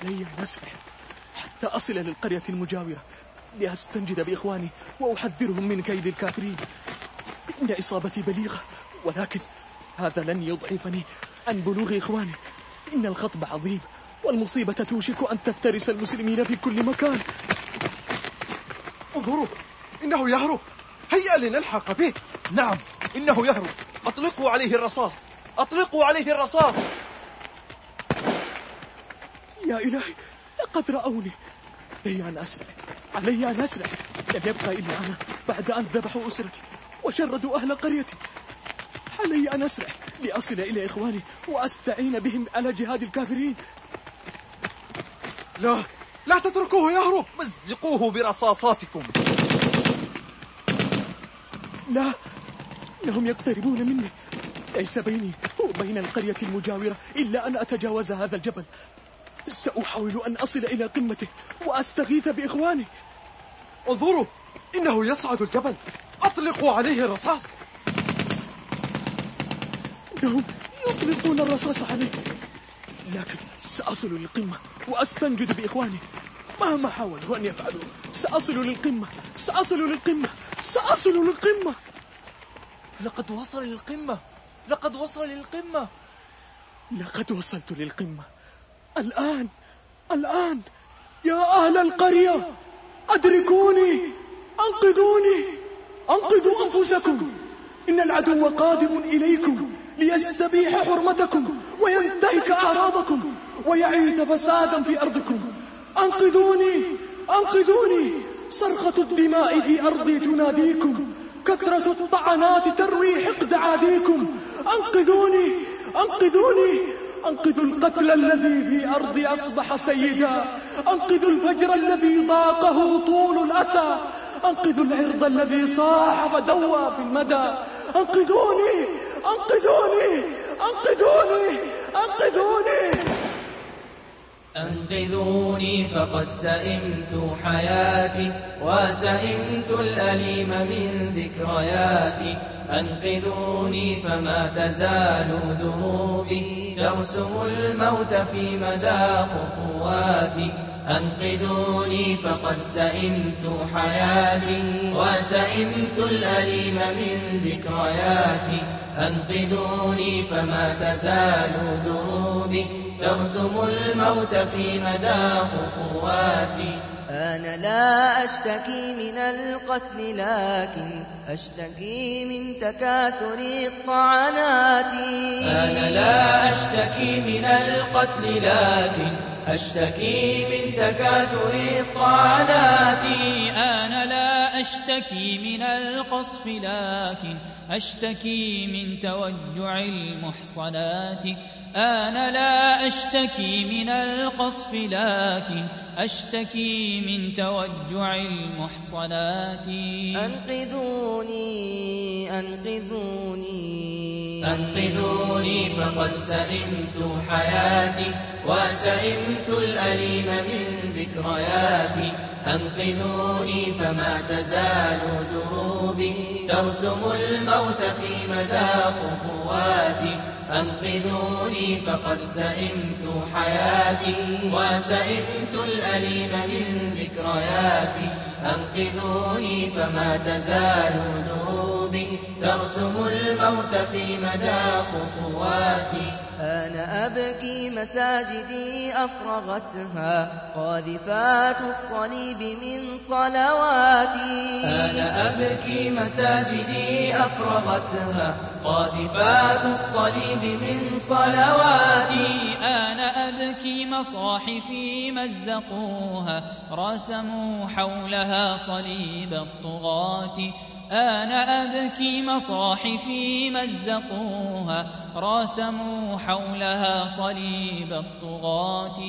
علي أن أسرع حتى أصل للقرية المجاورة لأستنجد بإخواني وأحذرهم من كيد الكافرين. إن إصابتي بليغة، ولكن هذا لن يضعفني عن بلوغ إخواني. إن الخطب عظيم والمصيبة توشك أن تفترس المسلمين في كل مكان. انظروا، إنه يهرب. هيا لنلحق به. نعم، إنه يهرب. أطلقوا عليه الرصاص، أطلقوا عليه الرصاص. يا إلهي، لقد رأوني. علي أن أسرع، علي أن أسرع. لم يبقى إلا أنا بعد أن ذبحوا أسرتي وشردوا أهل قريتي. علي أن أسرع لأصل إلى إخواني وأستعين بهم على جهاد الكافرين. لا تتركوه يهرب. مزقوه برصاصاتكم. لا، إنهم يقتربون مني. ليس بيني وبين القرية المجاورة إلا أن أتجاوز هذا الجبل. سأحاول أن أصل إلى قمته وأستغيث بإخواني. انظروا، إنه يصعد الجبل. أطلقوا عليه الرصاص. إنهم يطلقون الرصاص عليه، لكن سأصل للقمة وأستنجد بإخواني. مهما حاولوا أن يفعلوا سأصل للقمة، سأصل للقمة، سأصل للقمة. لقد وصل للقمة، لقد وصل للقمة. لقد وصلت للقمة. الآن يا أهل القرية، أدركوني، أنقذوني، أنقذوا أنفسكم. إن العدو قادم إليكم ليستبيح حرمتكم وينتهك أعراضكم ويعيث فسادا في أرضكم. أنقذوني، أنقذوني. صرخة الدماء في أرضي تناديكم، كثرة الطعنات تروي حقد عاديكم. أنقذوني، أنقذوني. أنقذوا القتل الذي في أرضي أصبح سيدا. أنقذوا الفجر الذي ضاقه طول الأسى. أنقذوا العرض الذي صاح فدوى في المدى. أنقذوني، أنقذوني، أنقذوني، أنقذوني. أنقذوني فقد سئمت حياتي وسئمت الأليم من ذكرياتي. أنقذوني فما تزال دروبي ترسم الموت في مدى خطواتي. أنقذوني فقد سئمت حياتي وسئمت الأليم من ذكرياتي. أنقذوني فما تزال دروبي ترسم الموت في مدى خطواتي. أنا لا أشتكي من القتل لكن أشتكي من تكاثر الطعنات. أنا لا أشتكي من القتل لكن أشتكي من تكاثر الطعنات. أنا لا أشتكي من القصف لكن أشتكي من توجع المحصنات. أنا لا أشتكي من القصف لكن أشتكي من توجع المحصنات. أنقذوني، أنقذوني، أنقذوني فقد سئمت حياتي وسئمت الأليم من ذكرياتي. أنقذوني فما تزال دروبي ترسم الموت في مدى خطواتي. أنقذوني فقد سئمت حياتي وسئمت الأليم من ذكرياتي. أنقذوني فما تزال دروبي ترسم الموت في مدى خطواتي. أنا أبكي مساجدي أفرغتها قاذفات الصليب من صلواتي. أنا أبكي مساجدي أفرغتها قاذفات الصليب من صلواتي. أنا أبكي مصاحفي مزقوها رسموا حولها صليب الطغاة. أنا أبكي مصاحفي مزقوها رسموا حولها صليب الطغاة.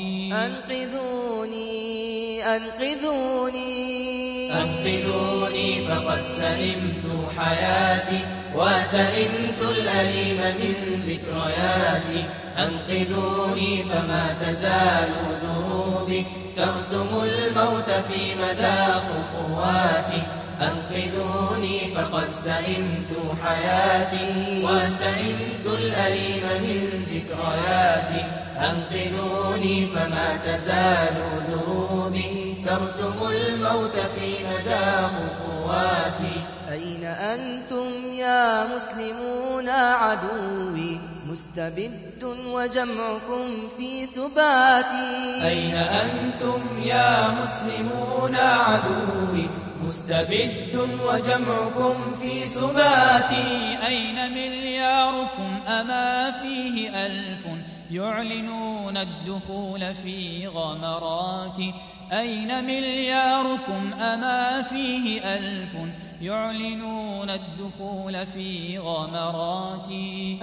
أنقذوني، أنقذوني، أنقذوني فقد سئمت حياتي وسئمت الأليم من ذكرياتي. أنقذوني فما تزال دروبي ترسم الموت في مدى خطواتي. أنقذوني فقد سئمت حياتي وسئمت الأليم من ذكرياتي. أنقذوني فما تزال دروبي ترسم الموت في مدى خطواتي. أين أنتم يا مسلمون عدوي مستبد وجمعكم في سباتي. أين أنتم يا مسلمون عدوي مستبد وجمعكم في سباتي. أين ملياركم أما فيه 1000 يعلنون الدخول في غمراتي. أين ملياركم أما فيه 1000 يعلنون الدخول في غمراتي.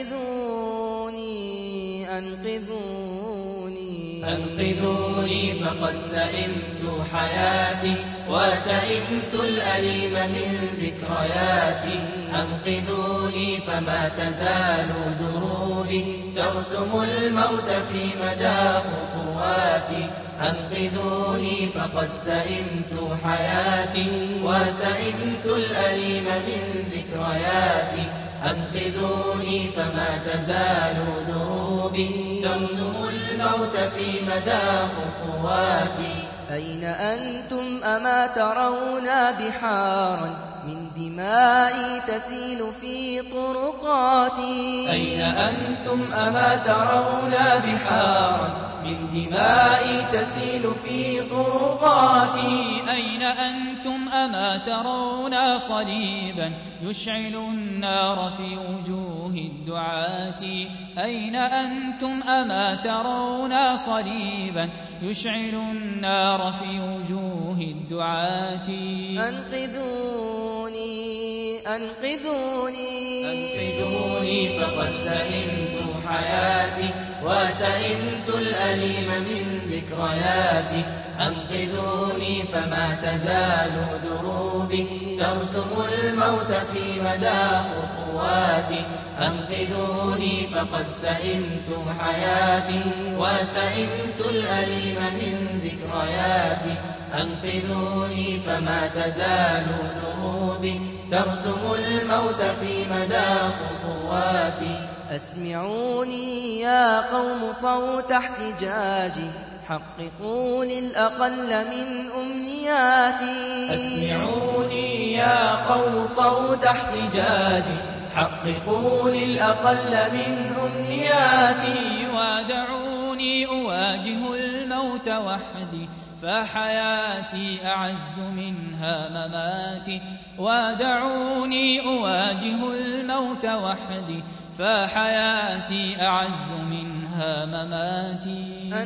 أنقذوني أنقذوني أنقذوني فقد سئمت حياتي وسئمت الأليم من ذكرياتي. أنقذوني فما تزال دروبي ترسم الموت في مدى خطواتي. أنقذوني فقد سئمت حياتي وسئمت الأليم من ذكرياتي. أنقذوني فما تزال دروبي ترسم الموت في مدى خطواتي. أين أنتم أما ترون بحارا من دمائي تسيل في طرقاتي. أين أنتم أما ترون بحارا من دمائي تسيل في طرقاتي. أين أنتم أما ترون صليبا يشعل النار في وجوه الدعاة. أين أنتم أما ترون صليبا يشعل النار في وجوه الدعاة. أنقذوني أنقذوني أنقذوني فقد سئمت حياتي وسئمت الأليم من ذكرياتي. أنقذوني فما تزال دروبي ترسم الموت في مدى خطواتي. أنقذوني فقد سئمت حياتي وسئمت الأليم من ذكرياتي. أنقذوني فما تزال دروبي ترسم الموت في مدى خطواتي. أسمعوني يا قوم صوت احتجاجي حققوا للأقل من أمنياتي. أسمعوني يا قوم صوت احتجاجي حققوا للأقل من أمنياتي. ودعوني أواجه الموت وحدي فحياتي أعز منها مماتي. ودعوني أواجه الموت وحدي فحياتي أعز منها مماتي.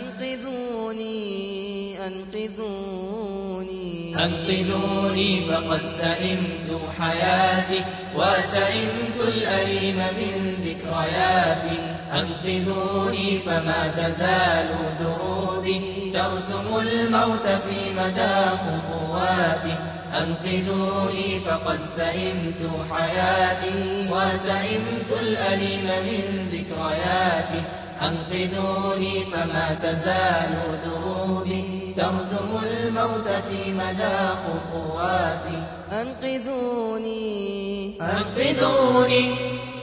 أنقذوني أنقذوني أنقذوني فقد سئمت حياتي وسئمت الأليم من ذكرياتي. أنقذوني فما تزال دروبي ترسم الموت في مدى خطواتي. أنقذوني فقد سئمت حياتي وسئمت الأليم من ذكرياتي. أنقذوني فما تزال دروبي ترسم الموت في مدى خطواتي. أنقذوني أنقذوني